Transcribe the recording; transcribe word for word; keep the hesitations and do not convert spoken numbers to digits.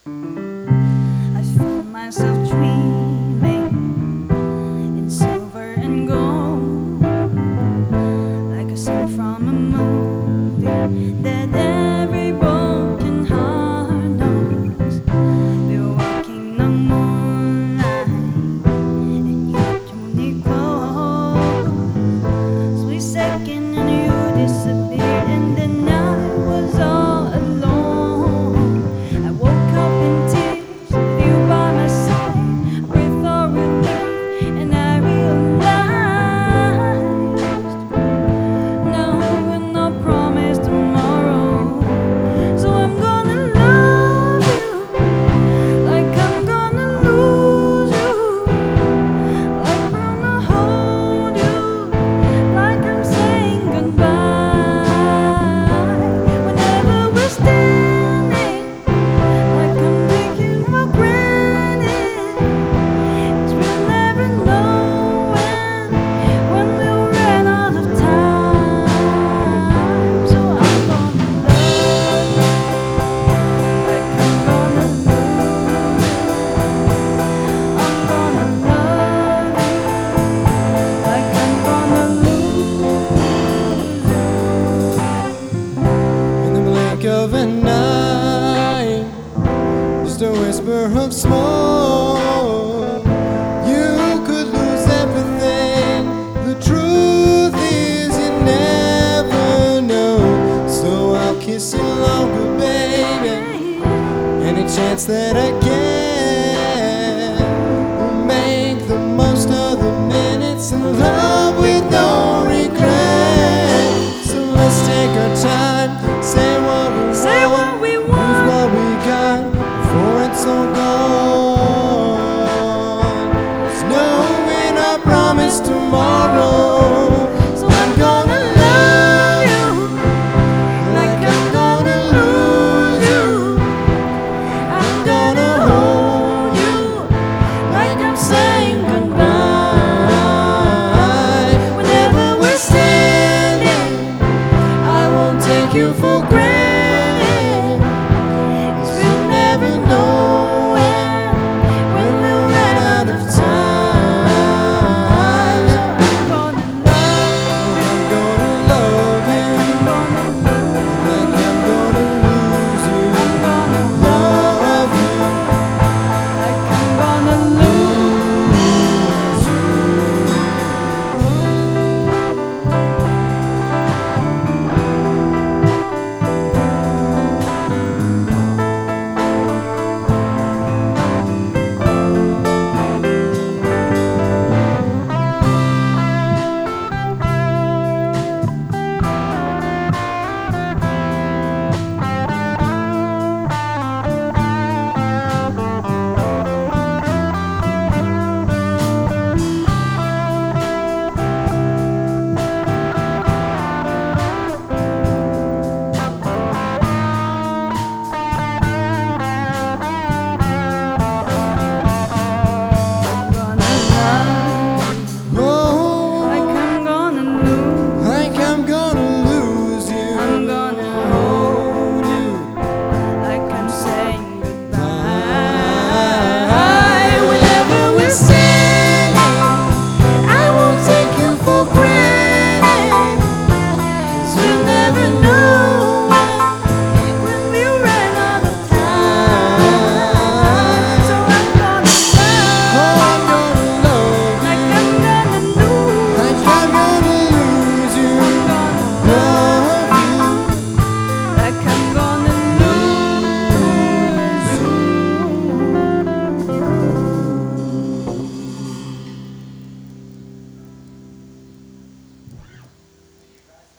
I found myself dreaming in silver and gold, like a scene from a movie that every broken heart knows. We were walking the moonlight and you told me close. Sweet second and you disappeared, and then I was all alone. I woke up in tears with you by my side. I prayed for relief and I realized now we're not promised tomorrow. So I'm gonna love you like I'm gonna lose you, like I'm gonna hold you like I'm saying goodbye. Whenever we're standing, like I'm taking for granted, 'cause we'll never know when, when we'll run out of time. So I'm gonna love you like I'm gonna lose you. I'm gonna love you like I'm gonna lose you. In the blink of an eye, just a whisper of smoke, you could lose everything. The truth is you never know. So I'll kiss you longer, baby, any chance that I can.